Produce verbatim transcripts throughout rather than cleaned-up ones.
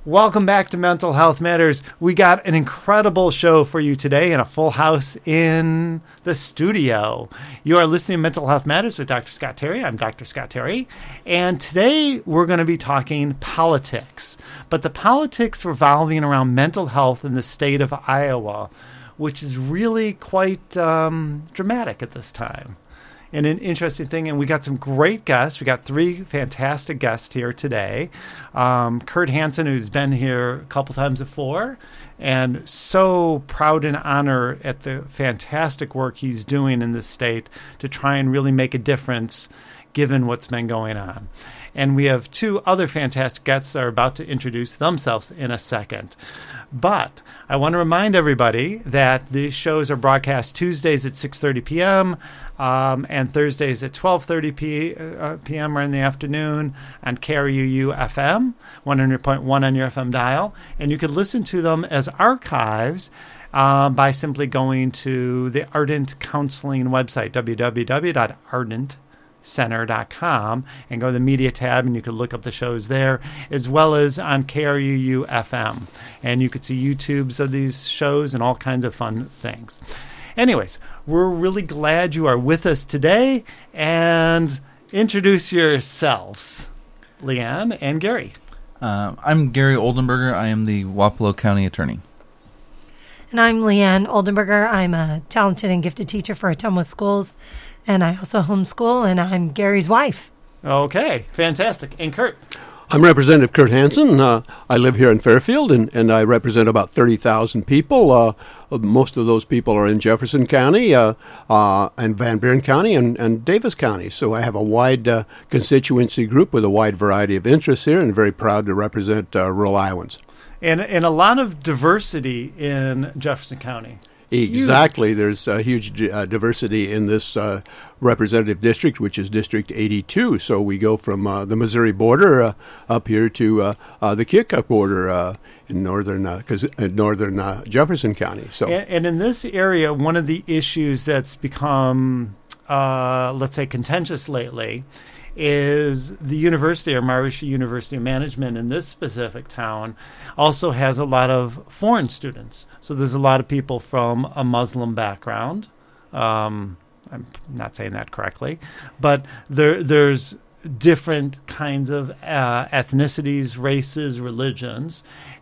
Welcome back to Mental Health Matters. We got an incredible show for you today and a full house in the studio. You are listening to Mental Health Matters with Doctor Scott Terry. I'm Doctor Scott Terry. And today we're going to be talking politics. But the politics revolving around mental health in the state of Iowa, which is really quite um, dramatic at this time. And an interesting thing, and we got some great guests. We got three fantastic guests here today. Um, Kurt Hansen, who's been here a couple times before, and so proud and honored at the fantastic work he's doing in this state to try and really make a difference given what's been going on. And we have two other fantastic guests that are about to introduce themselves in a second. But I want to remind everybody that these shows are broadcast Tuesdays at six thirty p.m. Um, and Thursdays at twelve thirty p.m. or in the afternoon on K R U U F M, one hundred point one on your F M dial. And you can listen to them as archives uh, by simply going to the Ardent Counseling website, w w w dot ardent center dot com, and go to the media tab, and you can look up the shows there, as well as on K R U U F M. And you could see YouTubes of these shows and all kinds of fun things. Anyways, we're really glad you are with us today, and introduce yourselves, Leanne and Gary. Uh, I'm Gary Oldenburger. I am the Wapello County Attorney. And I'm Leanne Oldenburger. I'm a talented and gifted teacher for Ottumwa Schools, and I also homeschool, and I'm Gary's wife. Okay, fantastic. And Kurt? I'm Representative Kurt Hansen. Uh, I live here in Fairfield, and, and I represent about thirty thousand people. Uh, most of those people are in Jefferson County, uh, uh, and Van Buren County, and, and Davis County. So I have a wide uh, constituency group with a wide variety of interests here, and very proud to represent uh, rural Iowans. And, and a lot of diversity in Jefferson County. Exactly. Huge. There's a huge uh, diversity in this uh, representative district, which is District eighty-two. So we go from uh, the Missouri border uh, up here to uh, uh, the Keokuk border uh, in northern uh, cause, uh, northern uh, Jefferson County. So, and, and in this area, one of the issues that's become, uh, let's say, contentious lately is the university, or Maharishi University of Management in this specific town, also has a lot of foreign students. So there's a lot of people from a Muslim background. Um, I'm not saying that correctly, but there there's different kinds of uh, ethnicities, races, religions,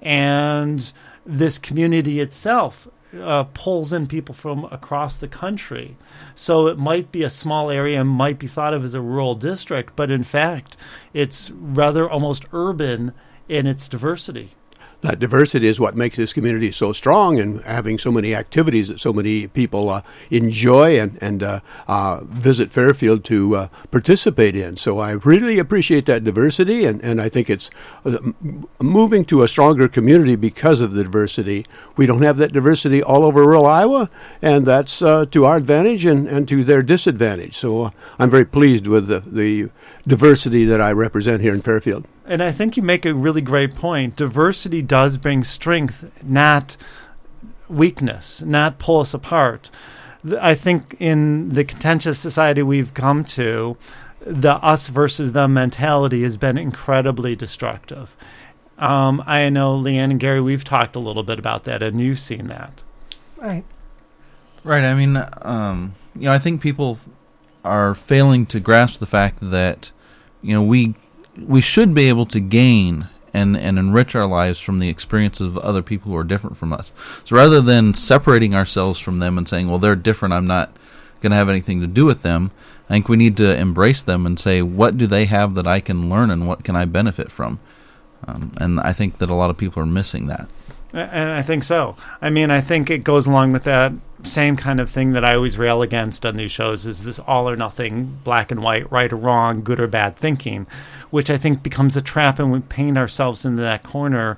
and this community itself Uh, pulls in people from across the country. So it might be a small area and might be thought of as a rural district, but in fact, it's rather almost urban in its diversity. That diversity is what makes this community so strong, and having so many activities that so many people uh, enjoy and, and uh, uh, visit Fairfield to uh, participate in. So I really appreciate that diversity, and, and I think it's uh, m- moving to a stronger community because of the diversity. We don't have that diversity all over rural Iowa, and that's uh, to our advantage and, and to their disadvantage. So uh, I'm very pleased with the, the diversity that I represent here in Fairfield. And I think you make a really great point. Diversity does bring strength, not weakness, not pull us apart. I think in the contentious society we've come to, the us versus them mentality has been incredibly destructive. Um, I know, Leanne and Gary, we've talked a little bit about that, and you've seen that. Right. Right. I mean, um, you know, I think people are failing to grasp the fact that, you know, we we should be able to gain and, and enrich our lives from the experiences of other people who are different from us. So rather than separating ourselves from them and saying, well, they're different, I'm not going to have anything to do with them, I think we need to embrace them and say, what do they have that I can learn, and what can I benefit from? Um, and I think that a lot of people are missing that. And I think so. I mean, I think it goes along with that same kind of thing that I always rail against on these shows, is this all or nothing, black and white, right or wrong, good or bad thinking, which I think becomes a trap, and we paint ourselves into that corner,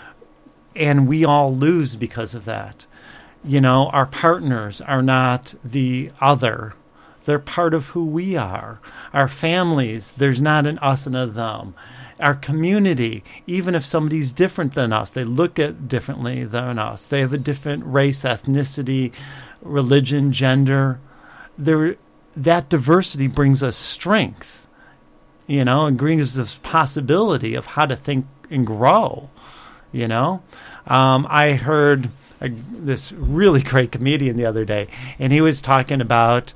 and we all lose because of that. You know, our partners are not the other. They're part of who we are. Our families, there's not an us and a them. Our community, even if somebody's different than us, they look at differently than us, they have a different race, ethnicity, religion, gender, there, that diversity brings us strength, you know, and brings us possibility of how to think and grow. you know? Um, I heard a, this really great comedian the other day, and he was talking about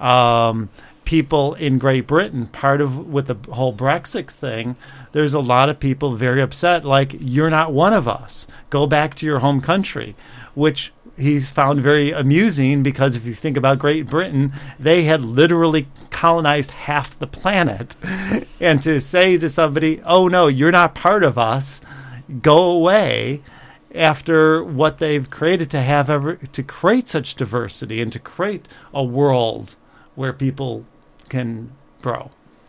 um, people in Great Britain. Part of with the whole Brexit thing, there's a lot of people very upset, like, you're not one of us. Go back to your home country, which he's found very amusing, because if you think about Great Britain, they had literally colonized half the planet. And to say to somebody, oh, no, you're not part of us, go away, after what they've created to have ever, to create such diversity and to create a world where people can grow.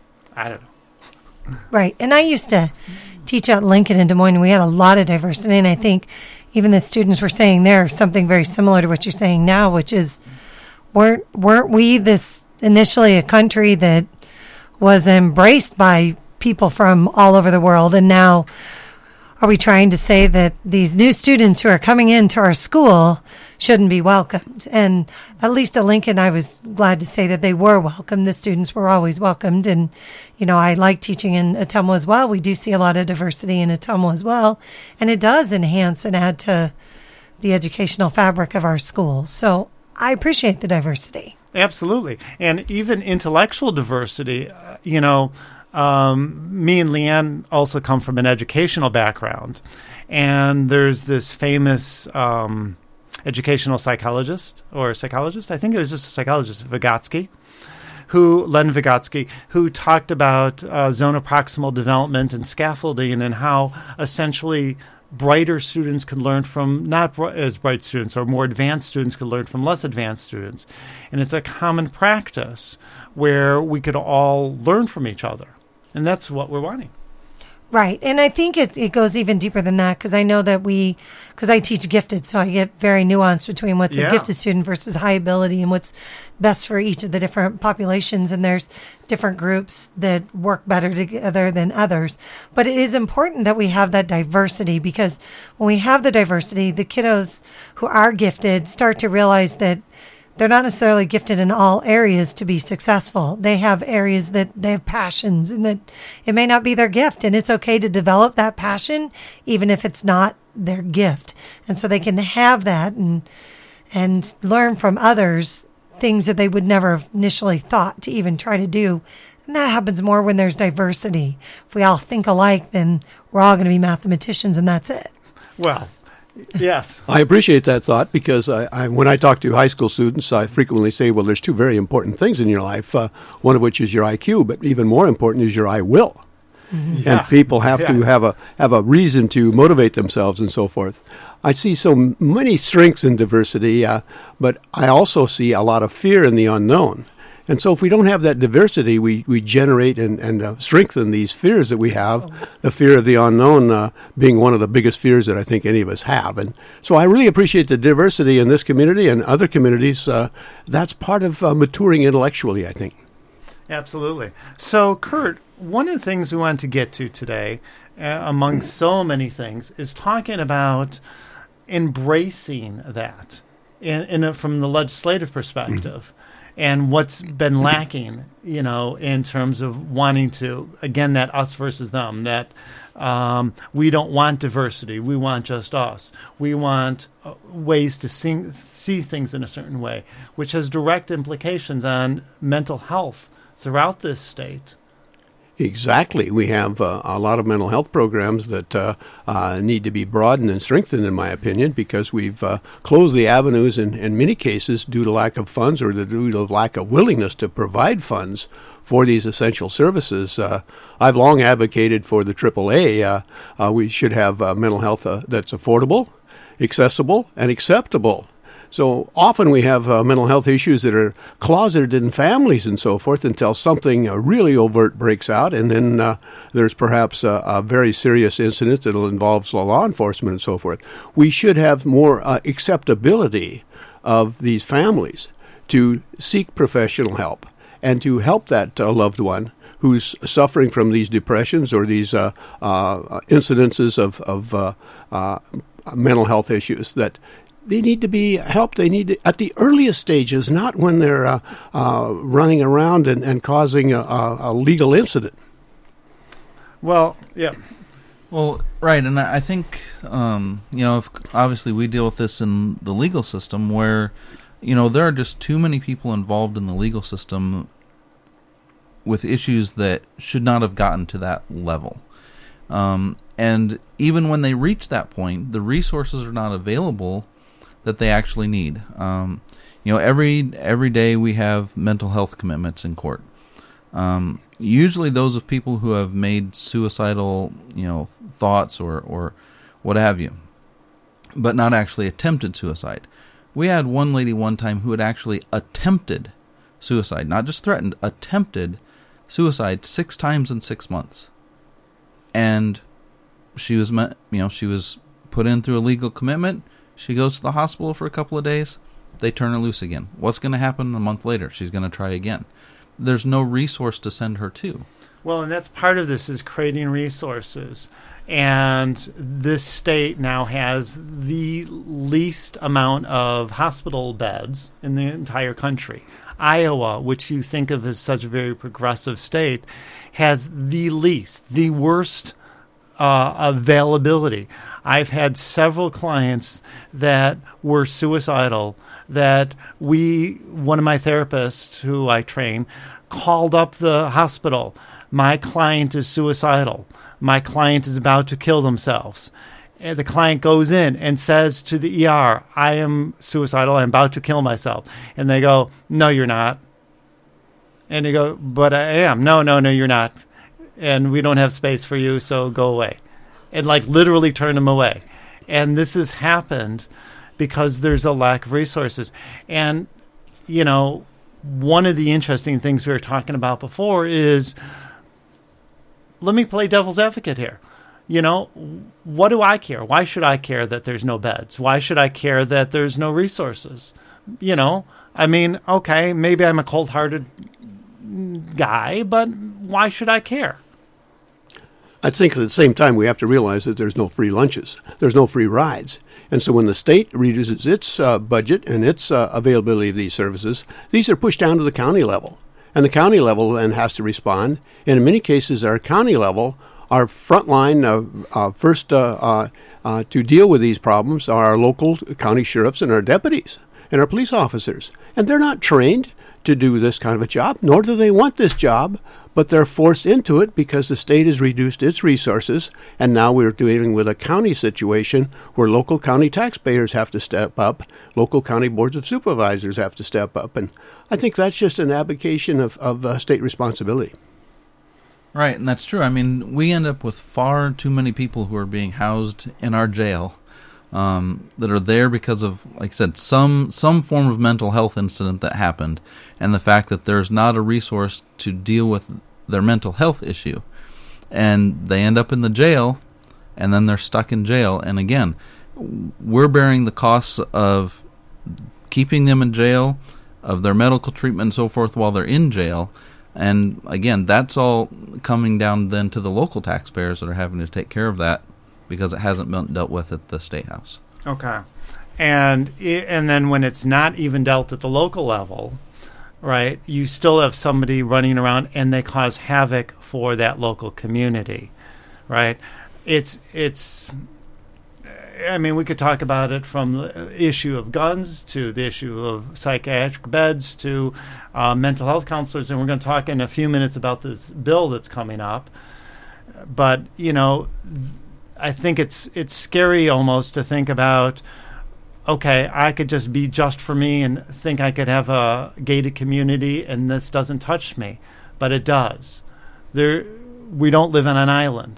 I don't know. Right. And I used to teach at Lincoln in Des Moines, and we had a lot of diversity. And I think even the students were saying there something very similar to what you're saying now, which is, weren't, weren't we this initially a country that was embraced by people from all over the world? And now are we trying to say that these new students who are coming into our school shouldn't be welcomed? And at least at Lincoln, I was glad to say that they were welcomed. The students were always welcomed. And, you know, I like teaching in Ottumwa as well. We do see a lot of diversity in Ottumwa as well. And it does enhance and add to the educational fabric of our school. So I appreciate the diversity. Absolutely. And even intellectual diversity, uh, you know, Um, me and Leanne also come from an educational background, and there's this famous um, educational psychologist or psychologist, I think it was just a psychologist, Vygotsky, who, Len Vygotsky, who talked about uh, zone of proximal development and scaffolding, and how essentially brighter students could learn from not br- as bright students, or more advanced students could learn from less advanced students. And it's a common practice where we could all learn from each other. And that's what we're wanting. Right. And I think it, it goes even deeper than that, because I know that we, because I teach gifted, so I get very nuanced between what's Yeah. a gifted student versus high ability and what's best for each of the different populations. And there's different groups that work better together than others. But it is important that we have that diversity, because when we have the diversity, the kiddos who are gifted start to realize that they're not necessarily gifted in all areas to be successful. They have areas that they have passions, and that it may not be their gift. And it's okay to develop that passion, even if it's not their gift. And so they can have that and and learn from others things that they would never have initially thought to even try to do. And that happens more when there's diversity. If we all think alike, then we're all going to be mathematicians, and that's it. Well, yes. I appreciate that thought, because I, I, when I talk to high school students, I frequently say, well, there's two very important things in your life, uh, one of which is your I Q, but even more important is your I will. Mm-hmm. Yeah. And people have Yes. to have a have a reason to motivate themselves and so forth. I see so m- many strengths in diversity, uh, but I also see a lot of fear in the unknown. And so if we don't have that diversity, we, we generate and, and uh, strengthen these fears that we have, the fear of the unknown uh, being one of the biggest fears that I think any of us have. And so I really appreciate the diversity in this community and other communities. Uh, that's part of uh, maturing intellectually, I think. Absolutely. So, Kurt, one of the things we want to get to today, uh, among so many things, is talking about embracing that in, in a, from the legislative perspective. Mm-hmm. And what's been lacking, you know, in terms of wanting to, again, that us versus them, that um, we don't want diversity. We want just us. We want uh, ways to sing, see things in a certain way, which has direct implications on mental health throughout this state. Exactly. We have uh, a lot of mental health programs that uh, uh, need to be broadened and strengthened, in my opinion, because we've uh, closed the avenues in, in many cases due to lack of funds or due to lack of willingness to provide funds for these essential services. Uh, I've long advocated for the triple A. Uh, uh, we should have uh, mental health uh, that's affordable, accessible, and acceptable. So often we have uh, mental health issues that are closeted in families and so forth until something uh, really overt breaks out, and then uh, there's perhaps a, a very serious incident that involves law enforcement and so forth. We should have more uh, acceptability of these families to seek professional help and to help that uh, loved one who's suffering from these depressions or these uh, uh, incidences of, of uh, uh, mental health issues that they need to be helped. They need to, at the earliest stages, not when they're uh, uh, running around and, and causing a, a, a legal incident. Well, yeah. Well, right, and I I think, um, you know, if, obviously we deal with this in the legal system where, you know, there are just too many people involved in the legal system with issues that should not have gotten to that level. Um, and even when they reach that point, the resources are not available that they actually need. Um, you know, every every day we have mental health commitments in court. Um, usually those of people who have made suicidal, you know, thoughts or, or what have you, but not actually attempted suicide. We had one lady one time who had actually attempted suicide, not just threatened, attempted suicide six times in six months. And she was, you know, she was put in through a legal commitment. She goes to the hospital for a couple of days. They turn her loose again. What's going to happen a month later? She's going to try again. There's no resource to send her to. Well, and that's part of this is creating resources. And this state now has the least amount of hospital beds in the entire country. Iowa, which you think of as such a very progressive state, has the least, the worst uh, availability. I've had several clients that were suicidal that we, one of my therapists who I train, called up the hospital. My client is suicidal. My client is about to kill themselves. And the client goes in and says to the E R, I am suicidal. I'm about to kill myself. And they go, no, you're not. And they go, but I am. No, no, no, you're not. And we don't have space for you, so go away. And like literally turn them away. And this has happened because there's a lack of resources. And, you know, one of the interesting things we were talking about before is, let me play devil's advocate here. You know, what do I care? Why should I care that there's no beds? Why should I care that there's no resources? You know, I mean, okay, maybe I'm a cold-hearted guy, but why should I care? I think at the same time we have to realize that there's no free lunches. There's no free rides. And so when the state reduces its uh, budget and its uh, availability of these services, these are pushed down to the county level. And the county level then has to respond. And in many cases, our county level, our frontline uh, uh, first uh, uh, uh, to deal with these problems are our local county sheriffs and our deputies and our police officers. And they're not trained to do this kind of a job, nor do they want this job, but they're forced into it because the state has reduced its resources, and now we're dealing with a county situation where local county taxpayers have to step up, local county boards of supervisors have to step up, and I think that's just an abdication of, of uh, state responsibility. Right, and that's true. I mean, we end up with far too many people who are being housed in our jail um, that are there because of, like I said, some some form of mental health incident that happened, and the fact that there's not a resource to deal with their mental health issue. And they end up in the jail, and then they're stuck in jail. And again, we're bearing the costs of keeping them in jail, of their medical treatment and so forth while they're in jail. And again, that's all coming down then to the local taxpayers that are having to take care of that because it hasn't been dealt with at the State House. Okay. And and then when it's not even dealt at the local level, right, you still have somebody running around and they cause havoc for that local community, right? It's, it's, I mean, we could talk about it from the issue of guns to the issue of psychiatric beds to uh, mental health counselors, and we're going to talk in a few minutes about this bill that's coming up. But, you know, I think it's it's scary almost to think about, okay, I could just be just for me and think I could have a gated community and this doesn't touch me. But it does. There, we don't live on an island.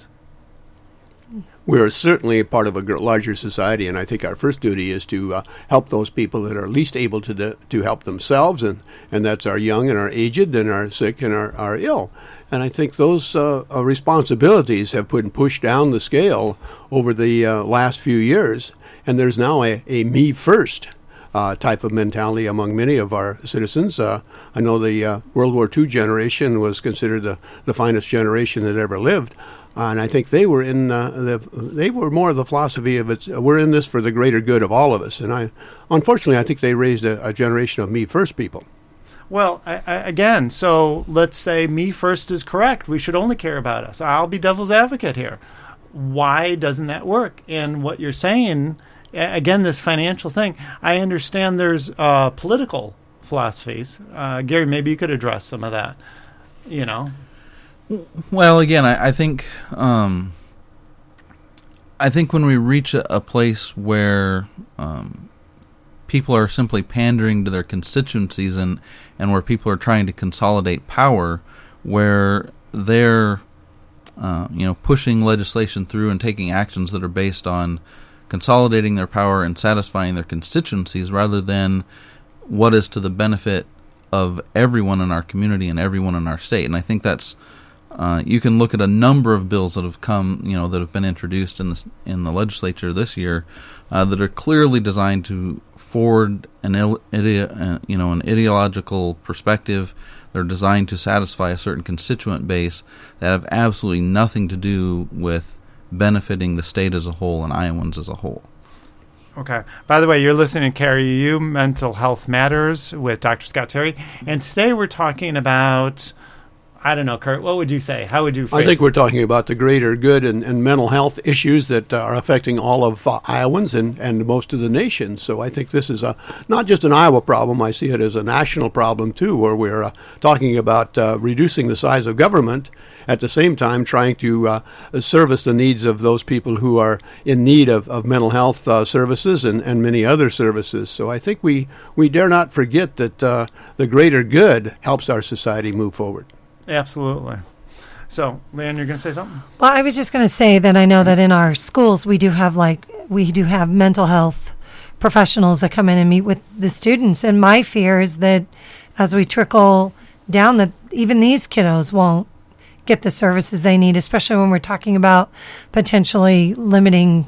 We are certainly part of a larger society, and I think our first duty is to uh, help those people that are least able to do, to help themselves, and, and that's our young and our aged and our sick and our, our ill. And I think those uh, uh, responsibilities have been pushed down the scale over the uh, last few years, and there's now a, a me first uh, type of mentality among many of our citizens. Uh, I know the uh, World War Two generation was considered the, the finest generation that ever lived. Uh, and I think they were in uh, the they were more of the philosophy of it's we're in this for the greater good of all of us. And I, unfortunately, I think they raised a, a generation of me first people. Well, I, I, again, so let's say me first is correct. We should only care about us. I'll be devil's advocate here. why doesn't that work? And what you're saying, again, this financial thing, I understand there's uh, political philosophies. Uh, Gary, maybe you could address some of that, you know? Well, again, I, I think um, I think when we reach a, a place where um, people are simply pandering to their constituencies and, and where people are trying to consolidate power, where they're uh, you know pushing legislation through and taking actions that are based on consolidating their power and satisfying their constituencies rather than what is to the benefit of everyone in our community and everyone in our state. And I think that's Uh, you can look at a number of bills that have come, you know, that have been introduced in the in the legislature this year, uh, that are clearly designed to forward an il- ide- uh, you know, an ideological perspective. They're designed to satisfy a certain constituent base that have absolutely nothing to do with benefiting the state as a whole and Iowans as a whole. Okay. By the way, you're listening to K R U U Mental Health Matters with Doctor Scott Terry, and today we're talking about, I don't know, Kurt, what would you say? How would you phrase I think we're talking about the greater good and, and mental health issues that uh, are affecting all of uh, Iowans and, and most of the nation. So I think this is a, not just an Iowa problem. I see it as a national problem, too, where we're uh, talking about uh, reducing the size of government, at the same time trying to uh, service the needs of those people who are in need of, of mental health uh, services and, and many other services. So I think we, we dare not forget that uh, the greater good helps our society move forward. Absolutely. So, Leanne, you're going to say something? Well, I was just going to say that I know that in our schools we do have like we do have mental health professionals that come in and meet with the students, and my fear is that as we trickle down, that even these kiddos won't get the services they need, especially when we're talking about potentially limiting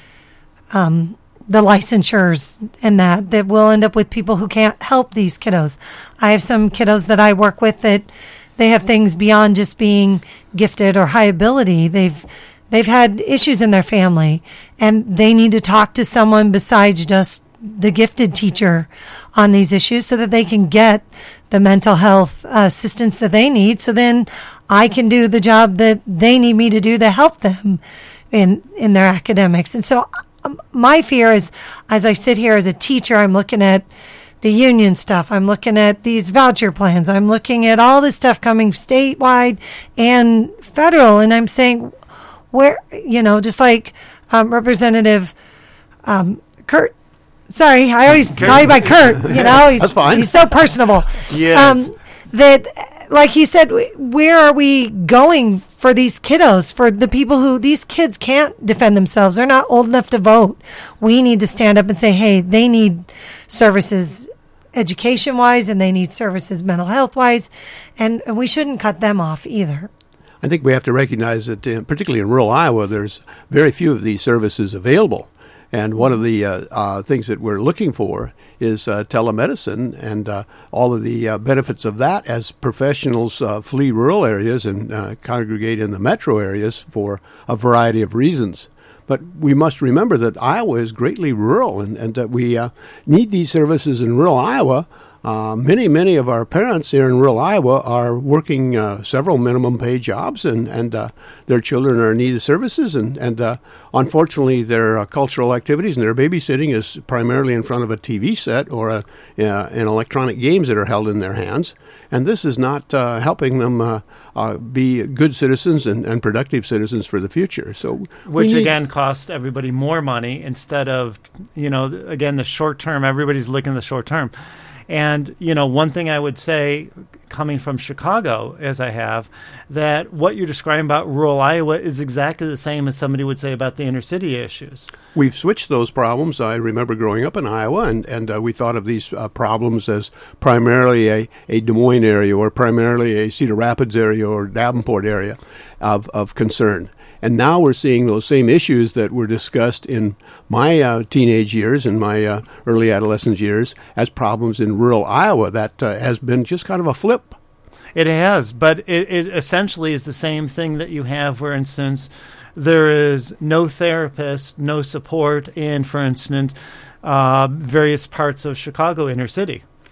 um, the licensures and that that we'll end up with people who can't help these kiddos. I have some kiddos that I work with that they have things beyond just being gifted or high ability. They've they've had issues in their family, and they need to talk to someone besides just the gifted teacher on these issues so that they can get the mental health uh, assistance that they need. So then I can do the job that they need me to do to help them in in their academics. And so um, my fear is, as I sit here as a teacher, I'm looking at the union stuff. I'm looking at these voucher plans. I'm looking at all this stuff coming statewide and federal. And I'm saying, where, you know, just like um, Representative um, Kurt, sorry, I always call you by Kurt, you know, he's, That's fine. he's so personable. Yes. Um, that, like he said, where are we going for these kiddos, for the people who, these kids can't defend themselves. They're not old enough to vote. We need to stand up and say, hey, they need services education-wise, and they need services mental health-wise, and we shouldn't cut them off either. I think we have to recognize that, uh, particularly in rural Iowa, there's very few of these services available. And one of the uh, uh, things that we're looking for is uh, telemedicine and uh, all of the uh, benefits of that as professionals uh, flee rural areas and uh, congregate in the metro areas for a variety of reasons. But we must remember that Iowa is greatly rural, and, and that we uh, need these services in rural Iowa. Uh, many, many of our parents here in rural Iowa are working uh, several minimum pay jobs, and, and uh, their children are in need of services. And, and uh, unfortunately, their uh, cultural activities and their babysitting is primarily in front of a T V set or a, uh, in electronic games that are held in their hands. And this is not uh, helping them uh, uh, be good citizens and, and productive citizens for the future. So, Which, need- again, costs everybody more money instead of, you know, again, the short term. Everybody's looking at the short term. And, you know, one thing I would say, coming from Chicago, as I have, that what you're describing about rural Iowa is exactly the same as somebody would say about the inner city issues. We've switched those problems. I remember growing up in Iowa, and, and uh, we thought of these uh, problems as primarily a, a Des Moines area or primarily a Cedar Rapids area or Davenport area of, of concern. And now we're seeing those same issues that were discussed in my uh, teenage years and my uh, early adolescence years as problems in rural Iowa. That uh, has been just kind of a flip. It has, but it, it essentially is the same thing that you have, for instance, there is no therapist, no support in, for instance, uh, various parts of Chicago inner city.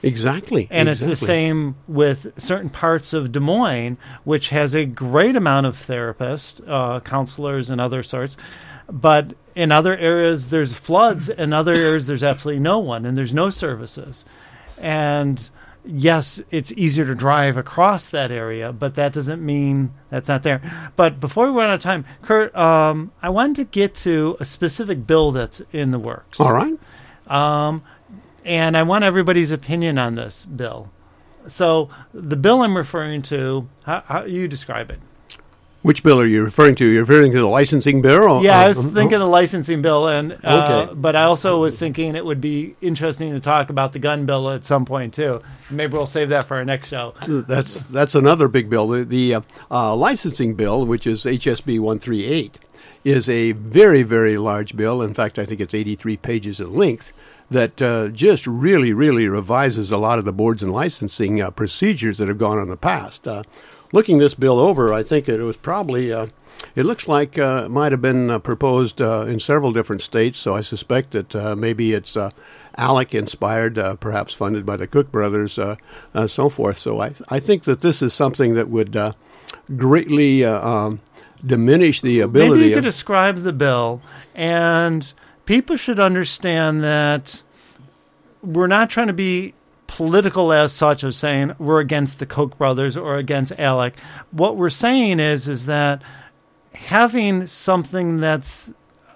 Exactly. And exactly. it's the same with certain parts of Des Moines, which has a great amount of therapists, uh, counselors, and other sorts. But in other areas, there's floods. In other areas, there's absolutely no one, and there's no services. And yes, it's easier to drive across that area, but that doesn't mean that's not there. But before we run out of time, Kurt, um, I wanted to get to a specific bill that's in the works. All right. Um, and I want everybody's opinion on this bill. So the bill I'm referring to, how, how you describe it? Which bill are you referring to? You're referring to the licensing bill? Or, Yeah, I was uh, thinking the licensing bill, and uh, Okay. but I also was thinking it would be interesting to talk about the gun bill at some point too. Maybe we'll save that for our next show. That's that's another big bill. The, the uh, uh, licensing bill, which is H S B one thirty-eight, is a very, very large bill. In fact, I think it's eighty-three pages in length that uh, just really, really revises a lot of the boards and licensing uh, procedures that have gone on in the past. Uh, looking this bill over, I think it was probably, uh, it looks like uh, it might have been uh, proposed uh, in several different states, so I suspect that uh, maybe it's uh, ALEC inspired, uh, perhaps funded by the Cook brothers, uh, uh, so forth. So I, I think that this is something that would uh, greatly uh, um, diminish the ability Maybe you could of... describe the bill, and people should understand that we're not trying to be political as such, of saying we're against the Koch brothers or against ALEC. What we're saying is is that having something that's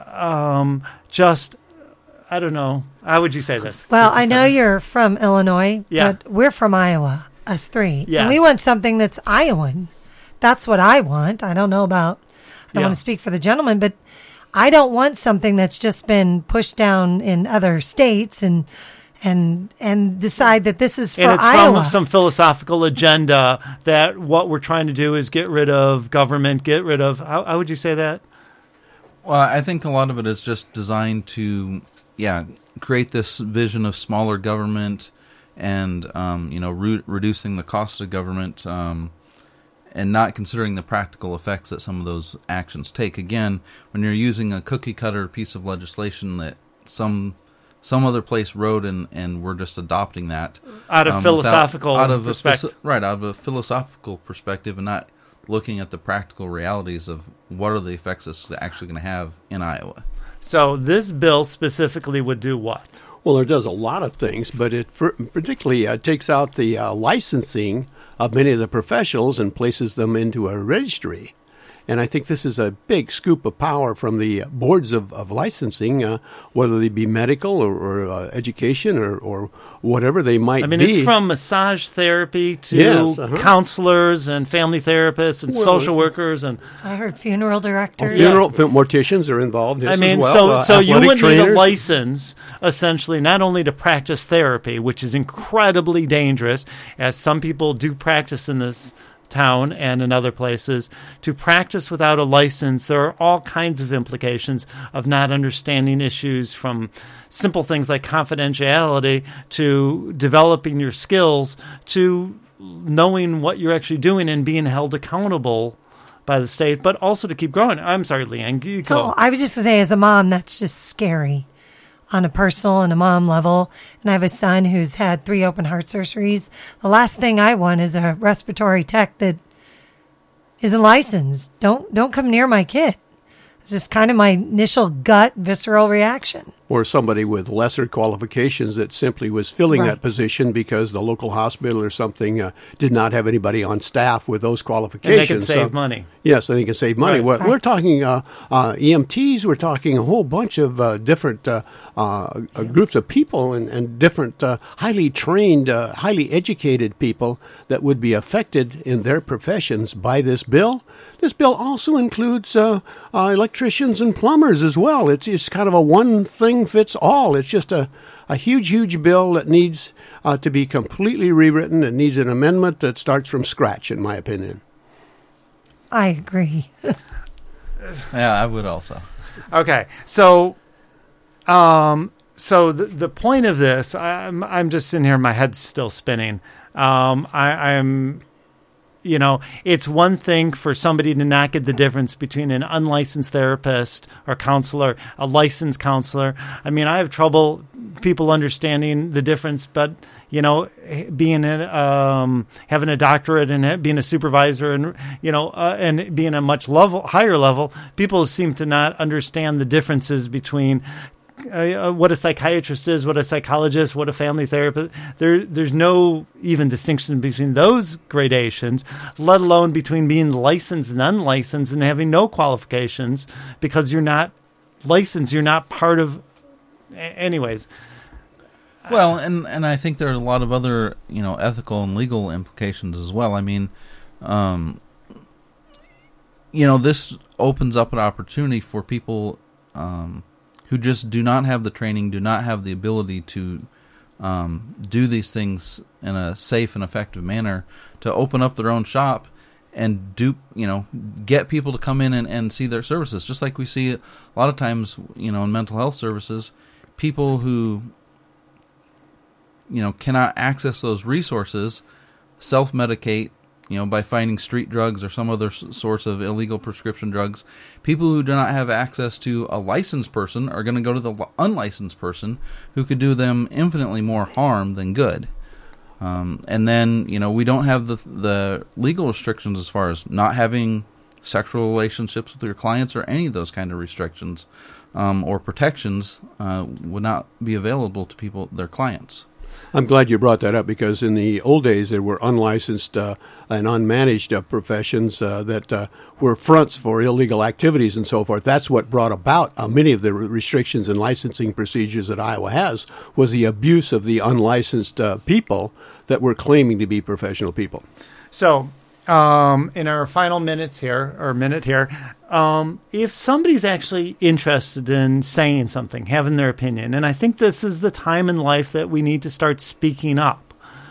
um, just, I don't know, how would you say this? Well, I know you're from Illinois, Yeah. but we're from Iowa, us three. Yes. And we want something that's Iowan. That's what I want. I don't know about, I don't Yeah. want to speak for the gentleman, but I don't want something that's just been pushed down in other states and and and decide that this is for And it's Iowa. from some philosophical agenda that what we're trying to do is get rid of government, get rid of, how, how would you say that? Well, I think a lot of it is just designed to, yeah, create this vision of smaller government and, um, you know, re- reducing the cost of government um, and not considering the practical effects that some of those actions take. Again, when you're using a cookie-cutter piece of legislation that some some other place wrote and, and we're just adopting that. Out of um, philosophical without- out of a perspective. phys- right, out of a philosophical perspective and not looking at the practical realities of what are the effects it's actually going to have in Iowa. So this bill specifically would do what? Well, it does a lot of things, but it for, particularly uh, takes out the uh, licensing of many of the professionals and places them into a registry. And I think this is a big scoop of power from the boards of, of licensing, uh, whether they be medical or, or uh, education or, or whatever they might be. I mean, it's from massage therapy to Yes, uh-huh. counselors and family therapists and Well, social workers. And I heard funeral directors. Funeral morticians are involved. I Yes, mean, as well. so uh, so you athletic would need a trainers. license, essentially, not only to practice therapy, which is incredibly dangerous, as some people do practice in this town and in other places. To practice without a license, there are all kinds of implications of not understanding issues, from simple things like confidentiality to developing your skills to knowing what you're actually doing and being held accountable by the state, but also to keep growing. I'm sorry, Leanne, you go. Oh, I was just going to say, as a mom, that's just scary on a personal and a mom level. And I have a son who's had three open heart surgeries. The last thing I want is a respiratory tech that isn't licensed. Don't don't come near my kid. It's just kind of my initial gut visceral reaction. Or somebody with lesser qualifications that simply was filling Right. that position because the local hospital or something uh, did not have anybody on staff with those And qualifications. they can save So- money. Yes, they can save money. Right. Well, Right. We're talking uh, uh, E M Ts. We're talking a whole bunch of uh, different uh, uh, uh, groups of people and, and different uh, highly trained, uh, highly educated people that would be affected in their professions by this bill. This bill also includes uh, uh, electricians and plumbers as well. It's, it's kind of a one thing fits all. It's just a, a huge, huge bill that needs uh, to be completely rewritten. It needs an amendment that starts from scratch, in my opinion. I agree. Yeah, I would also. Okay, so, um, so the the point of this, I'm I'm just sitting here, my head's still spinning. Um, I, I'm, you know, it's one thing for somebody to not get the difference between an unlicensed therapist or counselor, a licensed counselor. I mean, I have trouble. people understanding the difference, but you know, being a, um, having a doctorate and being a supervisor, and you know, uh, and being a much level higher level, people seem to not understand the differences between uh, what a psychiatrist is, what a psychologist, what a family therapist. There, there's no even distinction between those gradations, let alone between being licensed and unlicensed and having no qualifications because you're not licensed. You're not part of. Anyways. Well, and, and I think there are a lot of other, you know, ethical and legal implications as well. I mean, um, you know, this opens up an opportunity for people um, who just do not have the training, do not have the ability to um, do these things in a safe and effective manner, to open up their own shop and do, you know, get people to come in and, and see their services. Just like we see a lot of times, you know, in mental health services, people who, you know, cannot access those resources, self-medicate, you know, by finding street drugs or some other s- source of illegal prescription drugs. People who do not have access to a licensed person are going to go to the l- unlicensed person who could do them infinitely more harm than good. Um, and then, you know, we don't have the the legal restrictions as far as not having sexual relationships with your clients or any of those kind of restrictions um, or protections uh, would not be available to people, their clients. I'm glad you brought that up, because in the old days there were unlicensed uh, and unmanaged uh, professions uh, that uh, were fronts for illegal activities and so forth. That's what brought about uh, many of the re- restrictions and licensing procedures that Iowa has, was the abuse of the unlicensed uh, people that were claiming to be professional people. So, um, in our final minutes here, or minute here, um, if somebody's actually interested in saying something, having their opinion, and I think this is the time in life that we need to start speaking up.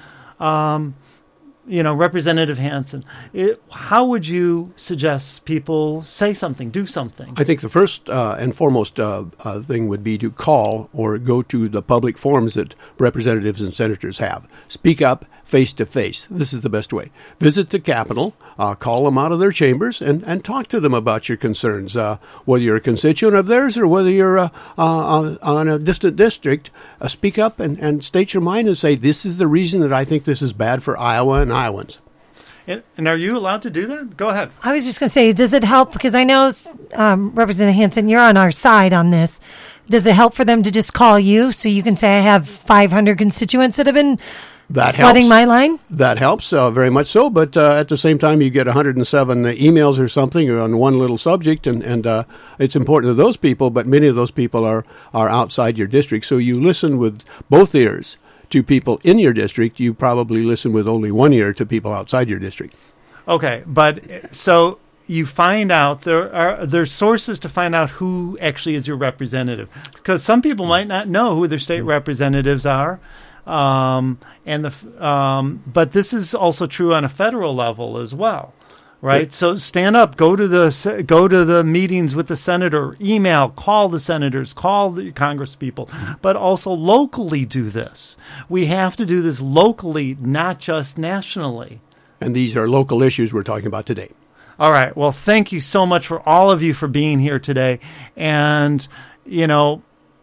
Um, you know, Representative Hansen, it, how would you suggest people say something, do something? I think the first uh, and foremost uh, uh, thing would be to call or go to the public forums that representatives and senators have. Speak up face to face. This is the best way. Visit the Capitol, uh, call them out of their chambers, and, and talk to them about your concerns. Uh, whether you're a constituent of theirs or whether you're uh, uh, on a distant district, uh, speak up and, and state your mind and say, this is the reason that I think this is bad for Iowa and Iowans. And, and are you allowed to do that? Go ahead. I was just going to say, does it help? Because I know, um, Representative Hansen, you're on our side on this. Does it help for them to just call you so you can say, I have five hundred constituents that have been That flooding helps. my line? That helps, uh, very much so. But uh, at the same time, you get one hundred seven emails or something on one little subject, and, and uh, it's important to those people, but many of those people are, are outside your district. So you listen with both ears to people in your district. You probably listen with only one ear to people outside your district. Okay, but so you find out there are there's sources to find out who actually is your representative, because some people might not know who their state representatives are. Um, and the um, but this is also true on a federal level as well, right? Yeah. So stand up, go to the go to the meetings with the senator, email, call the senators, call the Congress people, but also locally do this. We have to do this locally, not just nationally. And these are local issues we're talking about today. All right. Well, thank you so much for all of you for being here today, and you know.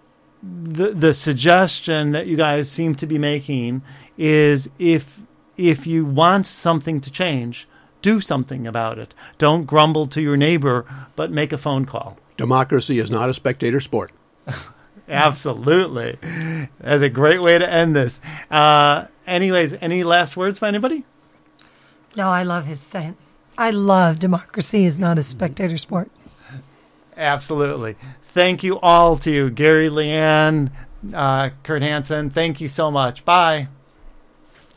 The the suggestion that you guys seem to be making is if if you want something to change, do something about it. Don't grumble to your neighbor, but make a phone call. Democracy is not a spectator sport. Absolutely. That's a great way to end this. Uh, anyways, any last words by anybody? No, I love his saying. I love democracy is not a spectator sport. Absolutely. Thank you all to you, Gary, Leanne, uh, Kurt Hansen. Thank you so much. Bye.